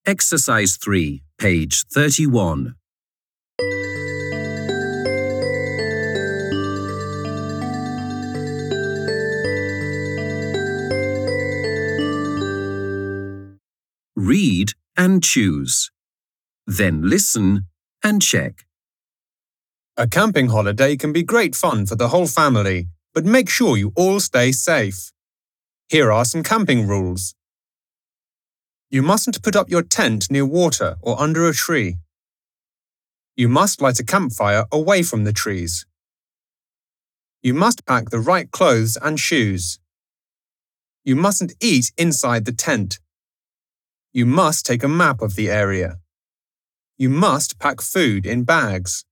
Exercise 3, page 31. Read and choose. Then listen and check. A camping holiday can be great fun for the whole family, but make sure you all stay safe. Here are some camping rules. You mustn't put up your tent near water or under a tree. You must light a campfire away from the trees. You must pack the right clothes and shoes. You mustn't eat inside the tent. You must take a map of the area. You must pack food in bags.